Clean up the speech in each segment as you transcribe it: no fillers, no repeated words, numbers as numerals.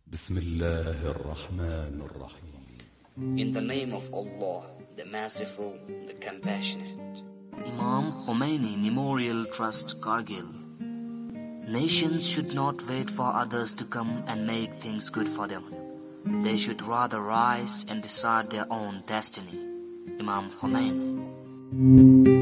بسم الله الرحمن الرحيم. In the name of Allah, the Merciful, the Compassionate. Imam Khomeini Memorial Trust, Kargil. Nations should not wait for others to come and make things good for them. They should rather rise and decide their own destiny. Imam Khomeini.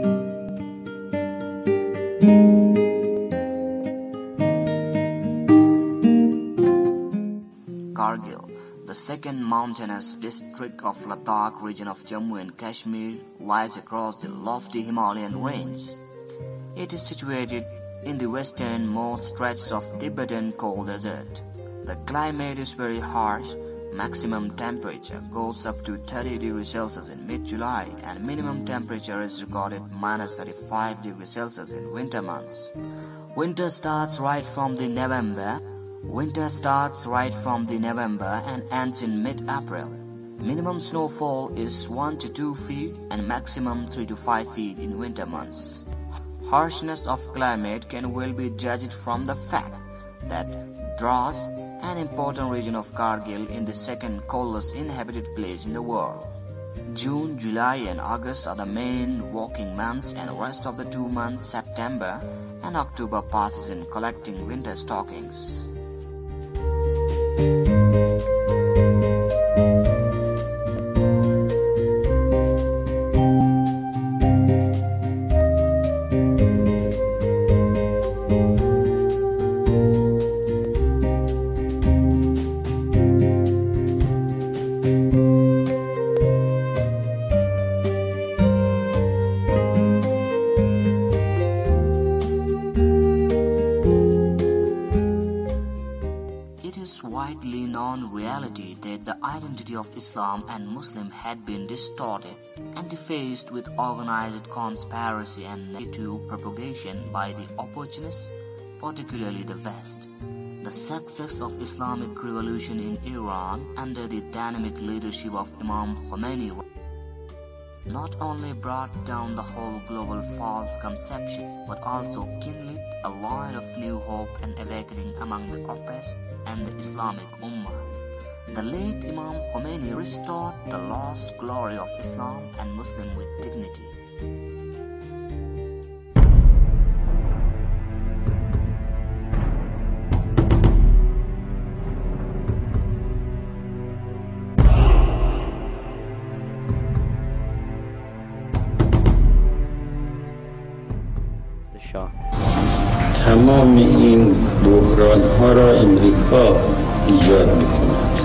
Kargil, the second mountainous district of Ladakh region of Jammu and Kashmir, lies across the lofty Himalayan ranges. It is situated in the westernmost stretch of Tibetan cold desert. The climate is very harsh. Maximum temperature goes up to 30 degrees Celsius in mid-July and minimum temperature is recorded minus 35 degrees Celsius in winter months. Winter starts right from the November and ends in mid-April. Minimum snowfall is 1 to 2 feet and maximum 3 to 5 feet in winter months. Harshness of climate can well be judged from the fact that Dras, an important region of Kargil, in the second coldest inhabited place in the world. June, July and August are the main walking months and rest of the 2 months, September and October, passes in collecting winter stockings. It is widely known reality that the identity of Islam and Muslim had been distorted and defaced with organized conspiracy and negative propagation by the opportunists, particularly the West. The success of Islamic revolution in Iran under the dynamic leadership of Imam Khomeini not only brought down the whole global false conception, but also kindled a light of new hope and awakening among the oppressed and the Islamic Ummah. The late Imam Khomeini restored the lost glory of Islam and Muslim with dignity. تمام این بحران‌ها را امریکا ایجاد می‌کند.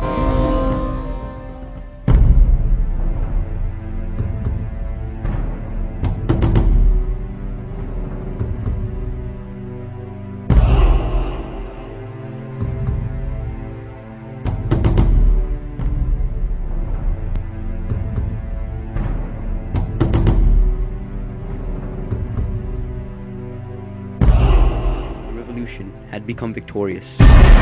Had become victorious.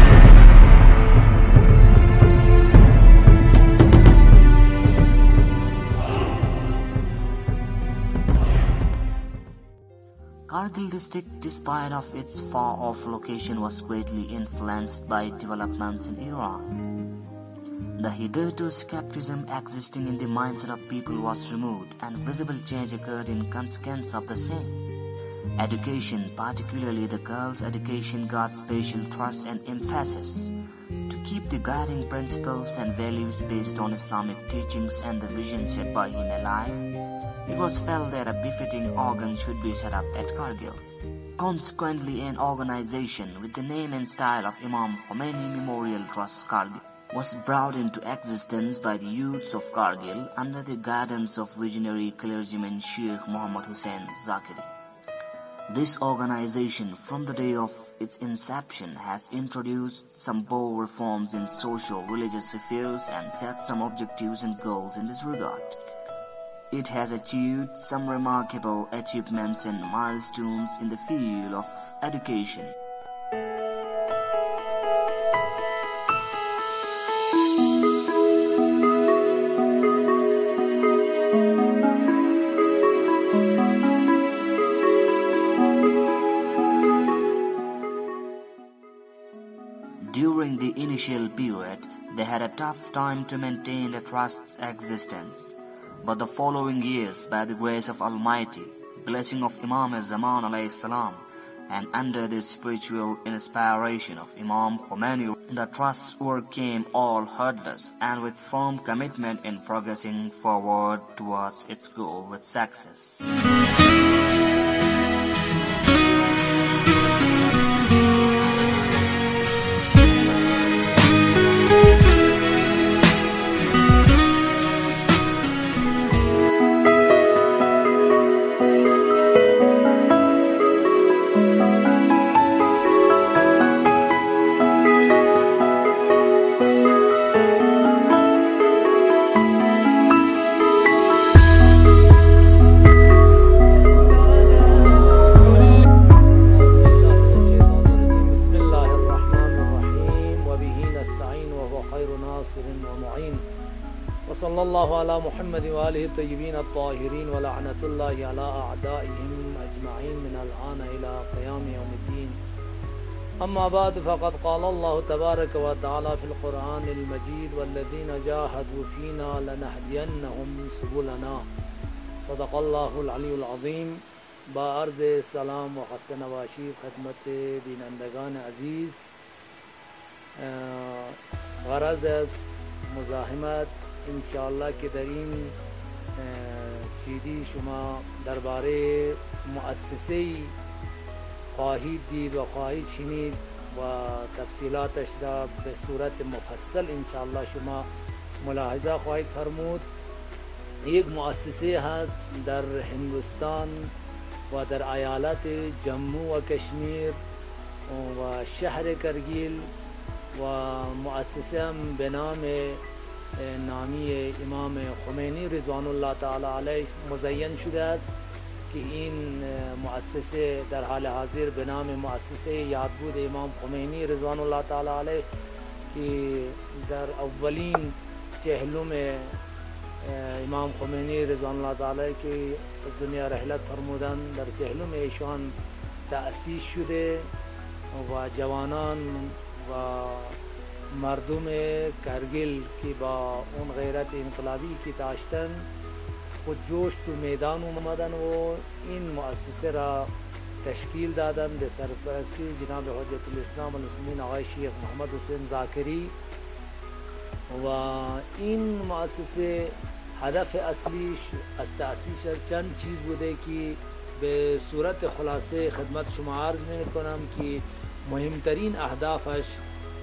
Kargil district, despite of its far-off location, was greatly influenced by developments in Iran. The hitherto skepticism existing in the mindset of people was removed and visible change occurred in consequence of the same. Education, particularly the girls' education, got special thrust and emphasis. To keep the guiding principles and values based on Islamic teachings and the vision set by him alive, it was felt that a befitting organ should be set up at Kargil. Consequently, an organization with the name and style of Imam Khomeini Memorial Trust, Kargil, was brought into existence by the youths of Kargil under the guidance of visionary clergyman Sheikh Muhammad Hussain Zakiri. This organization, from the day of its inception, has introduced some bold reforms in social-religious affairs and set some objectives and goals in this regard. It has achieved some remarkable achievements and milestones in the field of education. during the initial period, they had a tough time to maintain the trust's existence. But the following years, by the grace of Almighty, blessing of Imam al-Zaman alayhi salam, and under the spiritual inspiration of Imam Khomeini, the trust's work came all hurdless and with firm commitment in progressing forward towards its goal with success. वसल्लल्लाहु अला मुहम्मद व आलिहि तय्यबीन अत्ताहिरीन व लअनतुल्लाहि अला अअदाइहिम अजमईन मिनल आन इला क़याम यौमिद्दीन। अम्मा बाद फ़क़द क़ाल अल्लाहु तबारक व तआला फ़िल क़ुरआनिल मजीद वल्लज़ीना जाहदू फ़ीना लनहदियन्नहुम सुबुलना। सदक़ल्लाहुल अलीयुल अज़ीम। बाअर्ज़ सलाम व हसन नवाशी खिदमत दीनंदगान अज़ीज़, गरज़ मुज़ाहिमत इंशाअल्लाह के दरीन सीधी शुमा दरबारे मुअस्सिसे ख्वाहिद दीद व ख्वाहिद शनीद व तफसीलात अशरा बसूरत मुफस्सल इंशाअल्लाह शुमा मुलाहिज़ा ख्वाहिद फरमूद। एक मुअस्सिसे हस दर हिंदुस्तान व दर आयालत जम्मू व कश्मीर व शहर करगिल व मुअस्सिसा बेनाम नामी इमाम ख़ुमैनी रिज़वानुल्लाह ताला अलैह मुज़य्यन शुदा है कि इन मुअस्सिसे दर हाल हाजिर बेनाम मुअस्सिसे यादबूद इमाम ख़ुमैनी रिज़वानुल्लाह ताला अलैह कि दर अव्वलीन चहलों में इमाम ख़ुमैनी रिज़वानुल्लाह ताला की दुनिया रहलत फरमूदन दर चहलों में ईशान तअसीस शुदे व जवानान व मर्दुम करगिल की बा उन गैरत इनकलाबी की ताश्तन खुद जोश तो मैदान मदन वो इन मुअस्सिसे रा तश्कील दादन बे सरपरस्ती जनाब हज़रतुल इस्लाम अल मुस्लिमीन आग़ाज़ शेख मोहम्मद हुसैन ज़ाकिरी व इन मुअस्सिसे हदफ असली तअसीस चंद चीज़ बुदे की बे सूरत खुलासे खिदमत शुमार्ज में कनम की मुहिम तरीन अहदाफ़श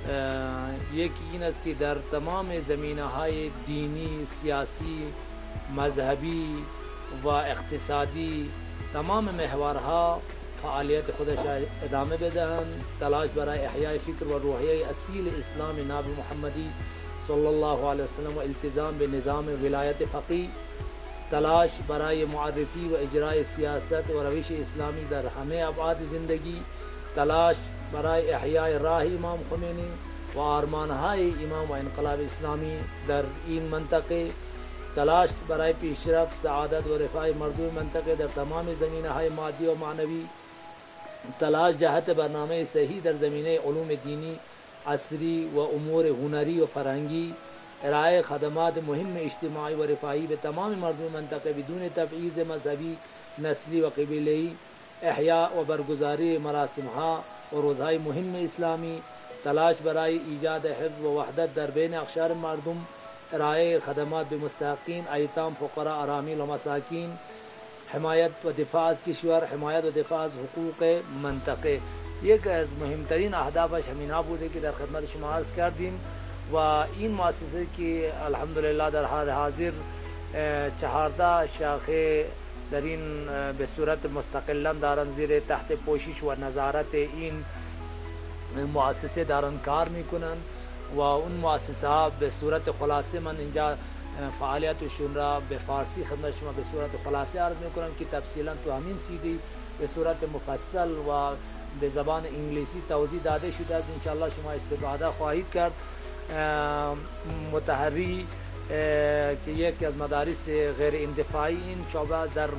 यकीन की दर तमाम ज़मीनहाय दीनी, सियासी, मजहबी व इक़्तिसादी तमाम महवारहा फ़आलियत खुदश इदामे बेदहन तलाश बराए इहयाए फ़िक्र व रूहियाए असील इस्लाम नाबी मुहम्मदी सल्लल्लाहु अलैहि वसल्लम व इल्तिज़ाम बे निज़ाम विलायत फ़क़ी तलाश बराए मुअर्रिफ़ी व इजराए सियासत व रविश इस्लामी दर हमें अबाद ज़िंदगी तलाश बराए इहयाए राह इमाम ख़ुमैनी व आरमानहाय इमाम व इनक़लाब इस्लामी दर इन मंतक़े तलाश बराए पेशरफ़ सआदत व रिफ़ाए मरदूम मंतक़े दर तमाम ज़मीनहाय मादी व मानवी तलाश जहत बरनामे सही दर ज़मीन उलूम दीनी असरी व उमूर हुनरी व फ़रहंगी राय खदमात मुहिम इज्तिमाई व रिफ़ाई व तमाम मरदूम मंतक़े बिदून तबईज़ मजहबी नस्ली व क़बीलई एहया व बरगुज़ारी मरासिमहा और रोज़ाई मुहिम इस्लामी तलाश बराई ईजाद हिफ़्ज़ व वहदत दरबैन अक्षार मरदुम राय खदमात बेमुस्तहिक़ीन अयताम फ़ुक़रा अरामील व मसाकीन हिमायत व दिफ़ाअ किश्वर हिमायत व दिफ़ाअ हुकूक़ मंतक़े एक मुहिम तरीन अहदाफ़ हमीना बूदे की दर खदमत शुमार्स कर दिन व इन मुअस्सिसे की अल्हम्दुलिल्लाह दर हाल हाजिर 14 शाखे दरीन बसूरत मुस्तक़िलन दारन ज़ीर तहत पोशिश व नज़ारत इन मुअस्सिसे दारन कार मिकुनन व उन मुअस्सिसा बसूरत खुलासे मन इंजा फ़आलियत शुरा बेफ़ारसी खदमत शुमा बसूरत खुलासे अर्ज़ मिकुनन की तफसीलन तो हमीन सीधी बसूरत मुफस्सल व बेज़बान इंग्लिसी तवज़ी दादे शुदा इंशाअल्लाह शुमा इस्तिफ़ादा ख्वाहिद कर मुतहर्री कि यह कि मदारिस गैर इंतफ़ाई इन शोबा दर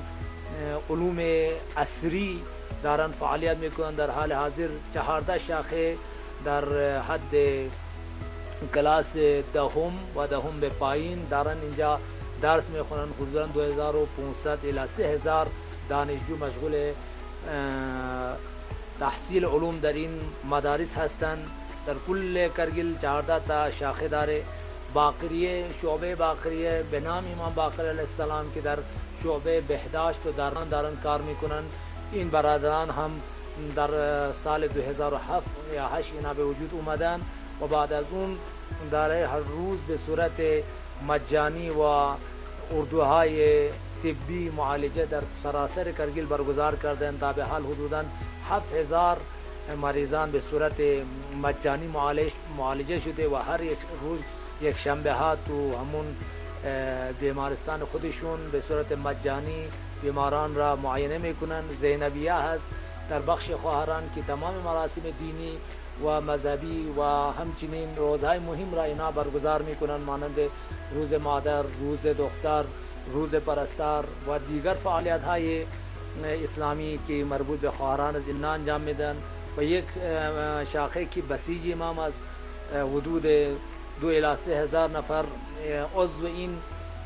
उलूम असरी दारन फ़आलियत में कुन दर हाल हाजिर 14 शाखे در حد کلاس دهم و دهم به پایین دارن اینجا درس میخونن. حدوداً 2500 الی 3000 دانشجو مشغول تحصیل علوم در این مدارس هستند. در کل کرگل 14 تا شاخه داره. باقریه، شعبه باقریه به نام امام باقر علیه السلام که در شعبه بهداشت و درمان دارن کار میکنن. این برادران هم در سال 2007 یا 8 اینا به وجود اومدن و بعد از اون داره هر روز به صورت مجانی و اردوهای طبی معالجه در سراسر کرگل برگزار کردن. تا به حال حدوداً 7000 مریضان به صورت مجانی معالجه شده و هر یک روز یک شنبه ها تو همون بیمارستان خودشون به صورت مجانی بیماران را معاینه میکنن. زینبیه هست در بخش خواهران که تمام مراسم دینی و مذهبی و همچنین روزهای مهم را اینا برگزار میکنن، مانند روز مادر، روز دختر، روز پرستار و دیگر فعالیت های اسلامی که مربوط به خواهران از اینا انجام میدن. و یک شاخه که بسیج امام از حدود 2 الی 3000 نفر عضو این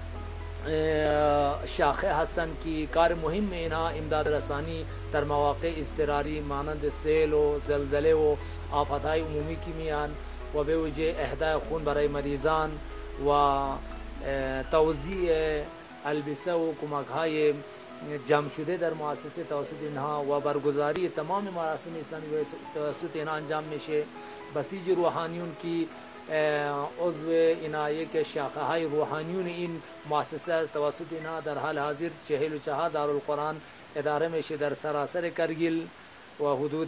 شاخه هستند که کار مهم اینها امداد رسانی در مواقع اضطراری مانند سیل و زلزله و آفتهای عمومی که میان و به وجه اهدای خون برای مریضان و توزیع البسه و کمک های جمع شده در مؤسسه توسط اینها و برگزاری تمام مراسم اسلامی توسط اینها انجام میشه. بسیج روحانیون که عضو اینا یک شاخه های روحانیون این مؤسسه توسط اینا در حال حاضر 44 دارالقرآن اداره میشه در سراسر کرگل و حدود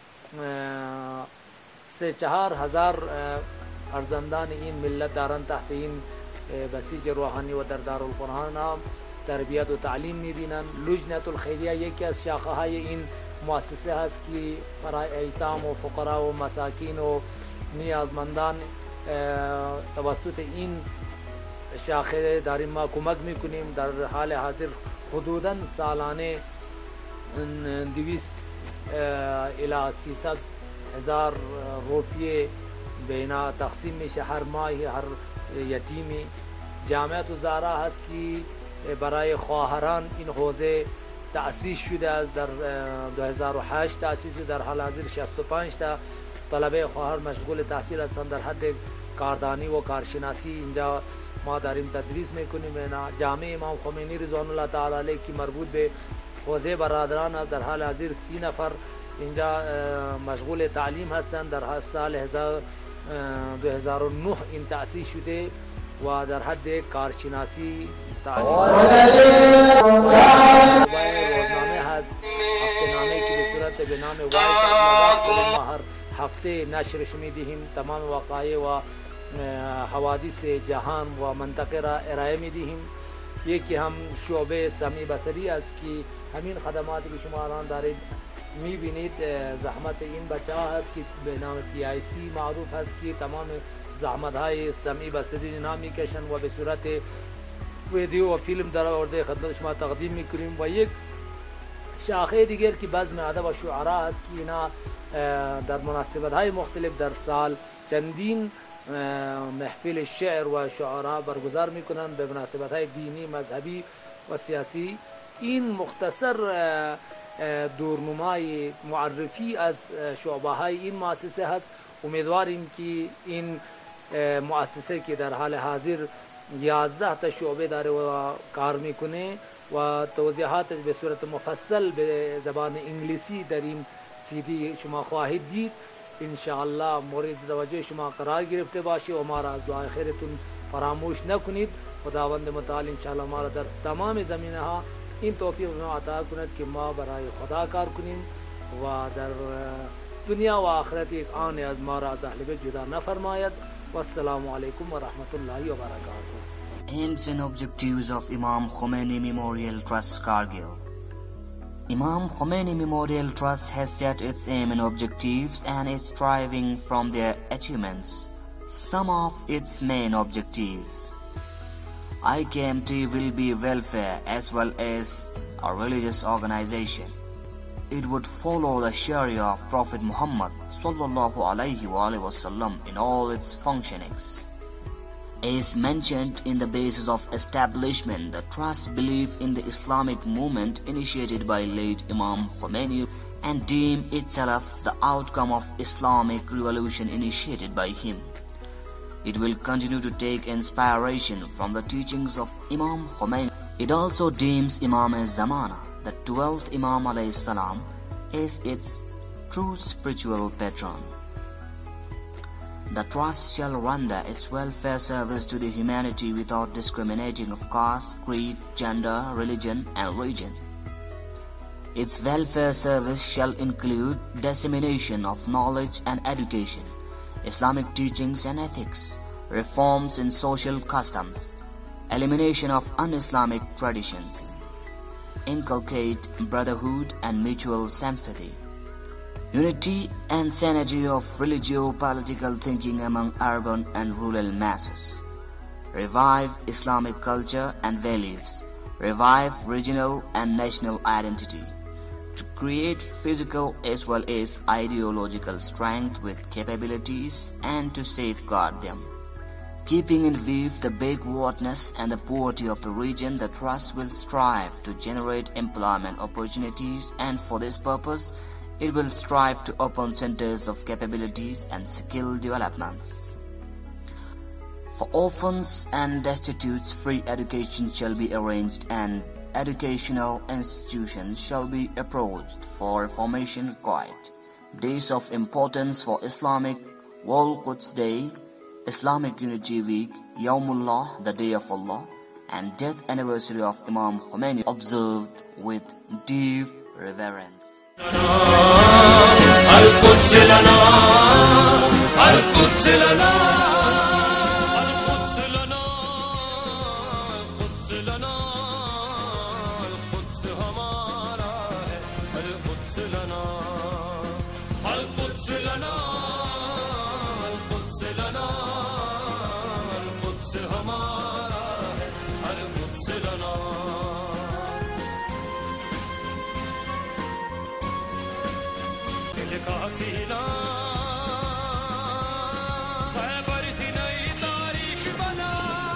3-4,000 فرزندان این ملت دارن تحت این بسیج روحانی و در دارالقرآن تربیت و تعلیم میبینن. لجنة الخیریه یکی از شاخه های این مؤسسه هست که برای ایتام و فقرا و مساکین و نیازمندان توسط این شاخه داریم ما کمک میکنیم. در حال حاضر حدوداً سالانه 200 الی 300,000 روپیه بینا تقسیم میشه هر ماهی هر یتیمی. جامعه زهرا هست که برای خواهران این حوزه تأسیس شده است. در 2008 تأسیس شده. در حال حاضر 65 تا طلبه خواهر مشغول تحصیل هستند در حد کاردانی و کارشناسی. اینجا ما داریم تدریس میکنیم. جامعه امام خمینی رضوان الله تعالی علیه که مربوط به حوزه برادران است. در حال حاضر 30 نفر اینجا مشغول تعلیم هستند. در سال 2009 این تأسیس شده و در حد کارشناسی تعلیم. روزنامه هست، هفته نامه که به صورت به نام وایس ما هر هفته نشرش میدهیم. تمام وقایع و حوادث جهان و منطقه را ارائه میدهیم. یکی هم شعبه سمعی بصری است که همین خدماتی که شما الان دارید میبینید. زحمت این بچه ها هست که به نام PIC معروف هست که تمام زحمت های سمعی بصری نام میکشن و به صورت ویدیو و فیلم در آورده خدمت شما تقدیم میکنیم. و یک شاخه دیگر که بزم ادب و شعرا هست که اینا در مناسبت های مختلف در سال چندین محفل شعر و شعرا برگزار میکنن به مناسبت های دینی، مذهبی و سیاسی. این مختصر دورنمای معرفی از شعبه های این مؤسسه هست. امیدواریم که این مؤسسه که در حال حاضر 11 تا شعبه داره و کار میکنه و توضیحات به صورت مفصل به زبان انگلیسی در این CD شما خواهید دید. انشاءالله مورد توجه شما قرار گرفته باشه و ما را از دعای خیرتون فراموش نکنید. خداوند متعال انشاءالله ما را در تمام زمینه ها این توفیق ما عطا کند که ما برای خدا کار کنیم و در دنیا و آخرت یک آن از ما را از اهل بیت جدا نفرماید. والسلام علیکم و رحمت الله و برکاته. Aims and objectives of Imam Khomeini Memorial Trust Kargil. Imam Khomeini Memorial Trust has set its aim and objectives and is striving from their achievements. Some of its main objectives: IKMT will be welfare as well as a religious organization. it would follow the Sharia of Prophet Muhammad sallallahu alaihi wasallam in all its functionings. As mentioned in the basis of establishment, the trust belief in the Islamic movement initiated by late Imam Khomeini and deem itself the outcome of Islamic revolution initiated by him. It will continue to take inspiration from the teachings of Imam Khomeini. It also deems Imam az-Zamana, the 12th Imam alayhi salam, as its true spiritual patron. The trust shall render its welfare service to the humanity without discriminating of caste, creed, gender, religion, and region. Its welfare service shall include dissemination of knowledge and education, Islamic teachings and ethics, reforms in social customs, elimination of un-Islamic traditions, inculcate brotherhood and mutual sympathy, unity and synergy of religio-political thinking among urban and rural masses, revive Islamic culture and values, revive regional and national identity, to create physical as well as ideological strength with capabilities and to safeguard them. Keeping in view the backwardness and the poverty of the region, the Trust will strive to generate employment opportunities, and for this purpose, it will strive to open centers of capabilities and skill developments. For orphans and destitutes, free education shall be arranged and educational institutions shall be approached for reformation required. Days of importance for Islamic: World Quds Day, Islamic Unity Week, Yawmullah, the Day of Allah, and death anniversary of Imam Khomeini observed with deep reverence. القدس لنا القدس لنا القدس لنا القدس لنا القدس हमारा है القدس لنا القدس لنا القدس لنا القدس हमारा है القدس لنا सीना खैबर सी नई तारीख बना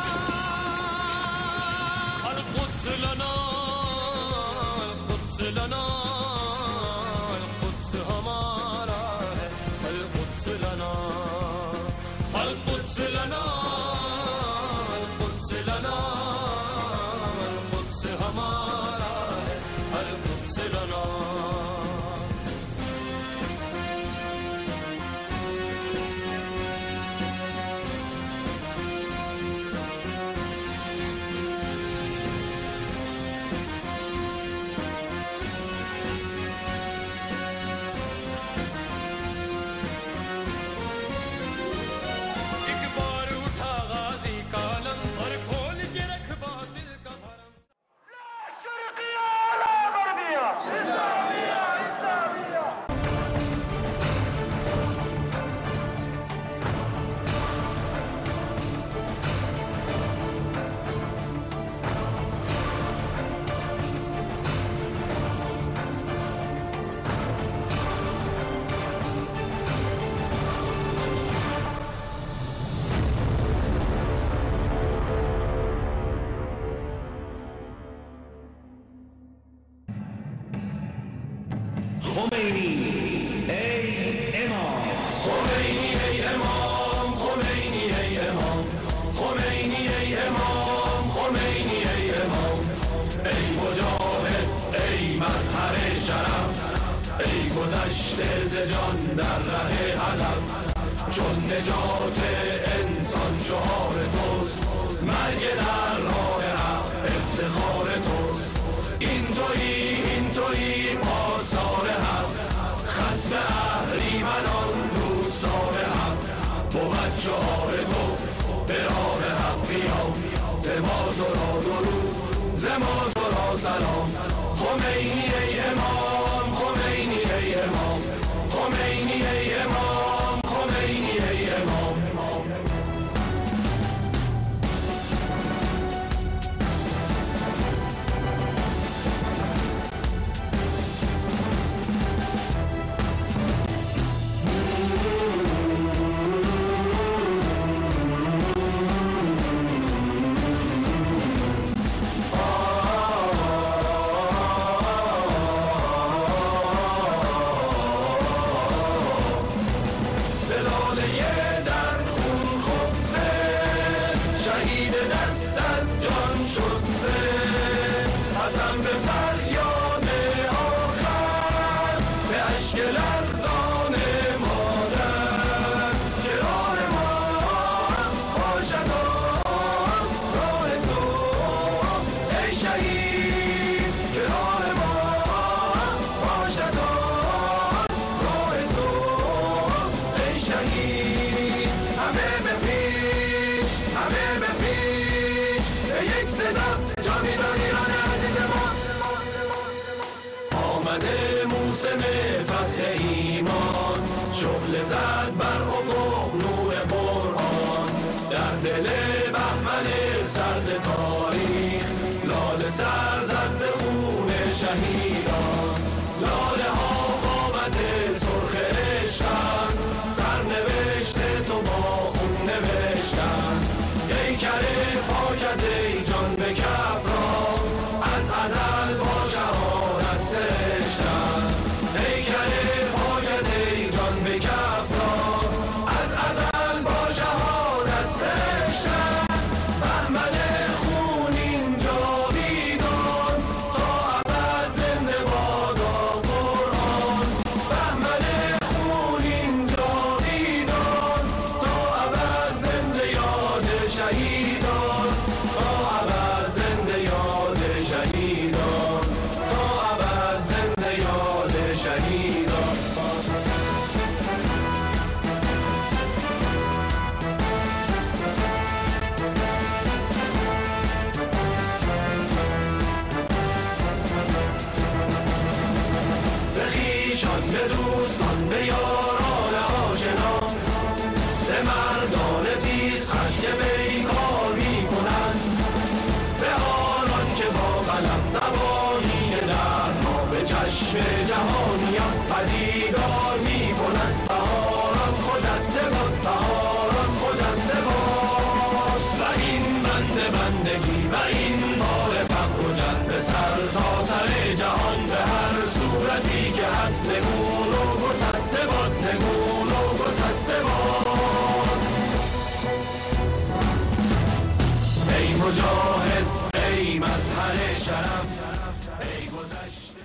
القدس لنا القدس لنا القدس हमारा है القدس لنا القدس لنا القدس لنا القدس हमारा है القدس لنا Khomeini, ey imam. Khomeini, ey imam. Khomeini, ey imam. Khomeini, ey imam. Khomeini, ey imam. ey mujahid, ey mazhar sharaf, ey gozashte ze jan dar rahe hadaf, chon nejat insan shoar tost, marg dar rah haq iftikhar tost. in toyi pasdar haq, khasm ahrimanan دوستار حق. بود شعار تو به راه حق بیام، ز ما تو را درود، ز ما تو را سلام. خمینی ای امام، خمینی ای امام، خمینی ای امام، خمینی ای امام. دم جان میدان ایران عزیز ما. آمده موسم فتح ایمان، شعله زد بر افق نور قرآن. در دل بهمن سرد تاریخ لاله سر زد ز خون شهیدان. لاله ها قامت سرخ عشقند، سرنوشت تو با خون نوشتند. پیکر پاکت ای جان به کف را، از ازل با شهادت سرشتند. پیکر پاکت ای جان به کف را، از ازل با شهادت سرشتند. بهمن خونین جاویدان، تا ابد زنده بادا قرآن. بهمن خونین جاویدان، تا ابد زنده یاد شهیدان. تا ابد زنده یاد شهیدان. تا ابد زنده یاد شهیدان. به خویشان، به دوستان، به یاران آشنا، به مردان تیز خشم پیکار می کنند. به آنان که با قلم نواحی دردها به چشم جهانیان پدیدار می کنند. بهاران خجسته باد، بهاران خجسته باد. و این بندگی و این بار فقر و جد سر تا سر جهان، به هر صورتی که هست نگون و گسسته باد، نگون و گسسته باد. ای مجاهد، ای مظهر شرف، ای گذشته.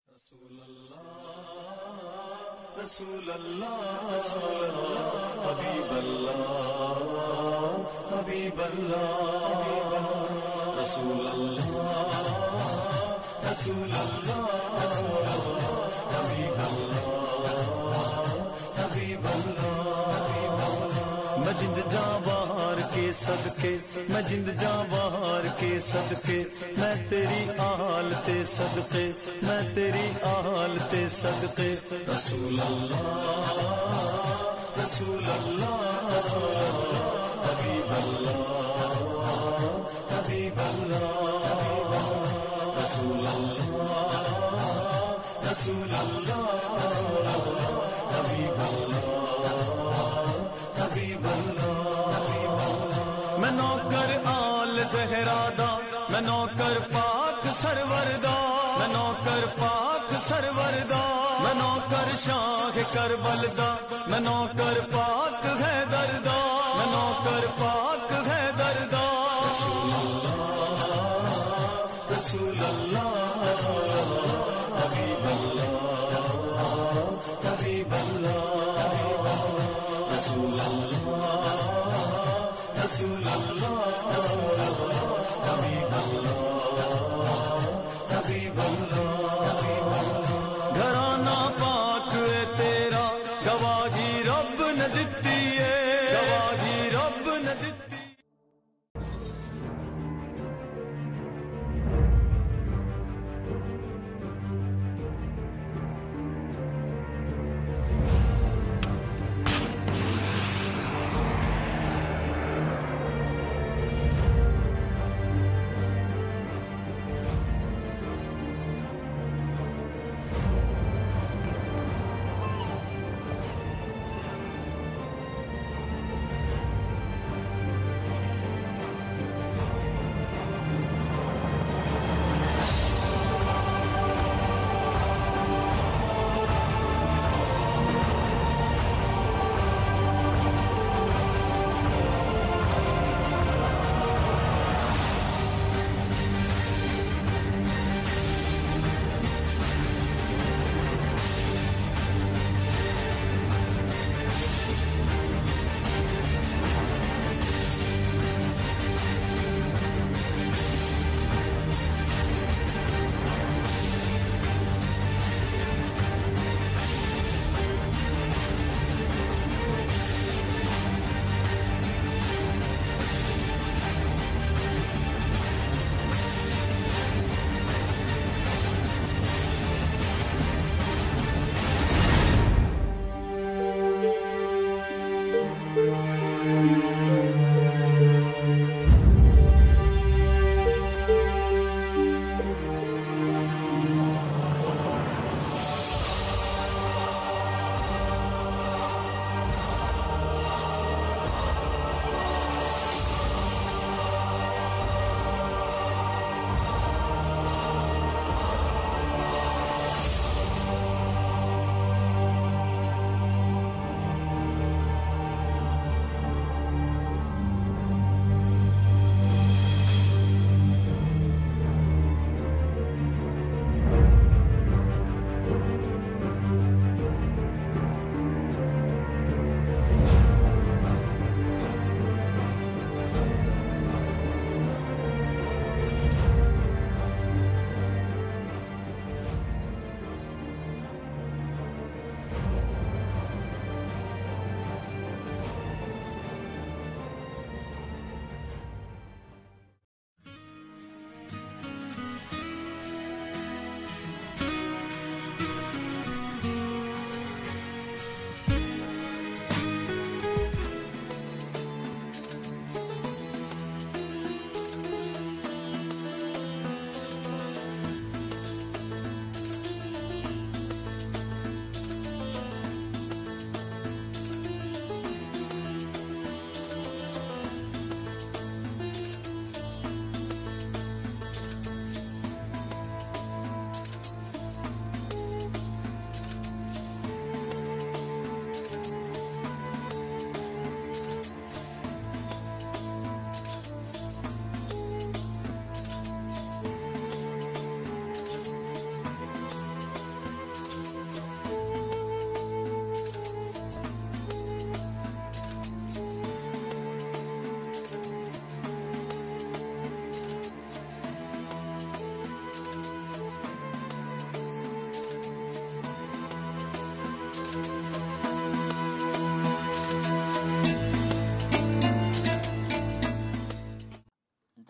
رسول الله حبیب الله حبیب الله رسول الله رسول الله حبیب الله حبیب الله میں جند جاوار کے صدقے میں جند جاوار کے صدقے میں تیری آل تے صدقے میں تیری آل تے صدقے رسول اللہ رسول اللہ حبیب اللہ حبیب اللہ رسول اللہ رسول اللہ حبیب اللہ حبیب اللہ میں نوکر آل زہرا دا میں نوکر پاک سرور دا میں نوکر پاک سرور دا میں نوکر شاہ کربل دا میں نوکر پاک حیدر دا میں نوکر پاک حیدر دا رسول اللہ رسول اللہ حبیب اللہ حبیب اللہ رسول اللہ رسول اللہ حبیب اللہ حبیب اللہ گھرانہ پاک ہے تیرا گواہی رب نے دتی ہے گواہی رب نے دتی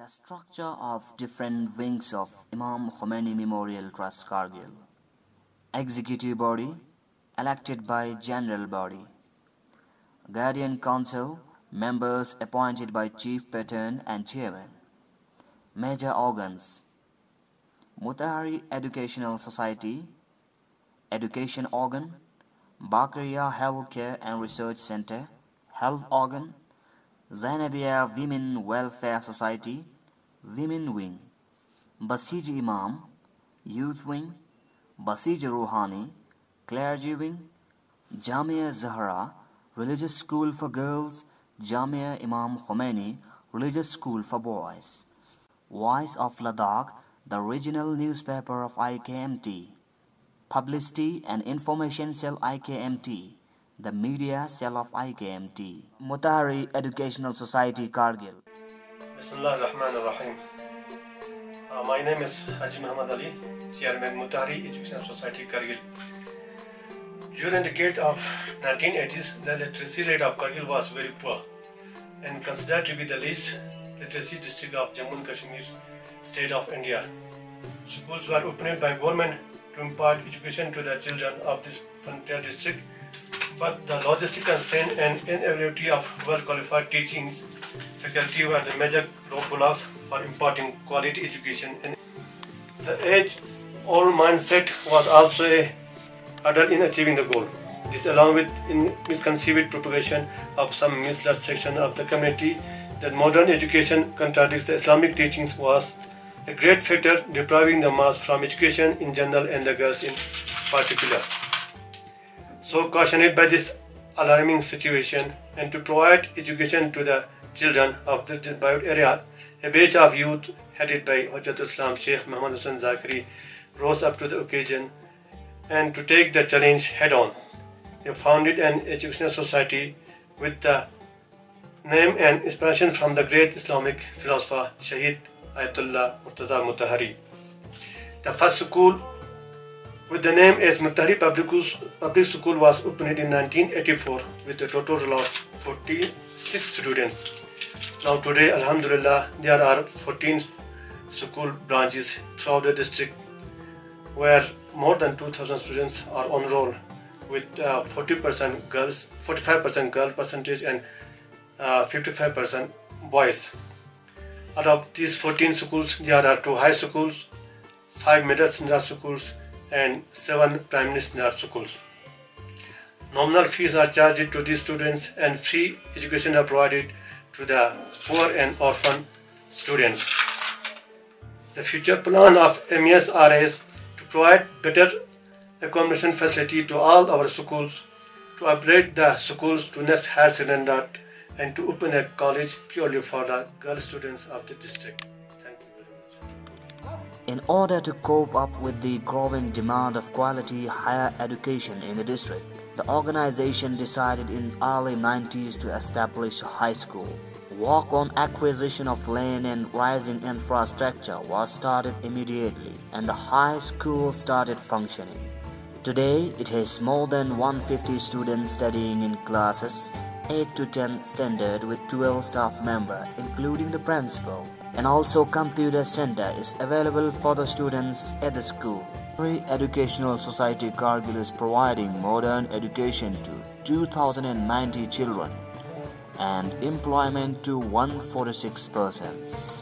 structure of different wings of Imam Khomeini Memorial Trust Kargil. Executive body elected by General Body. Guardian Council members appointed by Chief Patron and Chairman. Major organs: Mutahari Educational Society, Education Organ, Bakaria Healthcare and Research Center, Health Organ, Zainabia Women Welfare Society, Women Wing, Basij Imam, Youth Wing, Basij Rouhani, Clergy Wing, Jamia Zahra, Religious School for Girls, Jamia Imam Khomeini, Religious School for Boys. Voice of Ladakh, the regional newspaper of IKMT. Publicity and Information Cell IKMT, the media cell of IKMT. Mutahari Educational Society Kargil. Bismillah ar-Rahman ar-Rahim. My name is Haji Muhammad Ali, Chairman Mutahari Educational Society Kargil. During the decade of 1980s, the literacy rate of Kargil was very poor and considered to be the least literacy district of Jammu and Kashmir, state of India. Schools were opened by government to impart education to the children of this frontier district, but the logistic constraint and inability of well-qualified teaching faculty were the major roadblocks for imparting quality education. And the age-old mindset was also a hurdle in achieving the goal. This, along with misconceived propagation of some misled section of the community that modern education contradicts the Islamic teachings, was a great factor depriving the mass from education in general and the girls in particular. So cautioned by this alarming situation, and to provide education to the children of the deprived area, a batch of youth headed by Hujjatul Islam Sheikh Muhammad Hussain Zakri rose up to the occasion, and to take the challenge head on, they founded an educational society with the name and inspiration from the great Islamic philosopher Shaheed Ayatollah Murtaza Mutahari. The first school with the name as Mutahari Public School was opened in 1984 with a total of 46 students. Now today, Alhamdulillah, there are 14 school branches throughout the district where more than 2,000 students are enrolled, with 40% girls, 45% girl percentage and 55% boys. Out of these 14 schools, there are 2 high schools, 5 middle standard schools and 7 primary standard schools. Nominal fees are charged to these students and free education are provided to the poor and orphan students. The future plan of MESRA is to provide better accommodation facility to all our schools, to upgrade the schools to next higher standard, and to open a college purely for the girl students of the district. Thank you very much. In order to cope up with the growing demand of quality higher education in the district, the organization decided in early 90s to establish a high school. Work on acquisition of land and rising infrastructure was started immediately, and the high school started functioning. Today, it has more than 150 students studying in classes 8 to 10 standard with 12 staff members, including the principal. And also computer center is available for the students at the school. Mutahari Educational Society Kargil is providing modern education to 2,090 children and employment to 146 persons.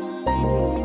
Khomeini.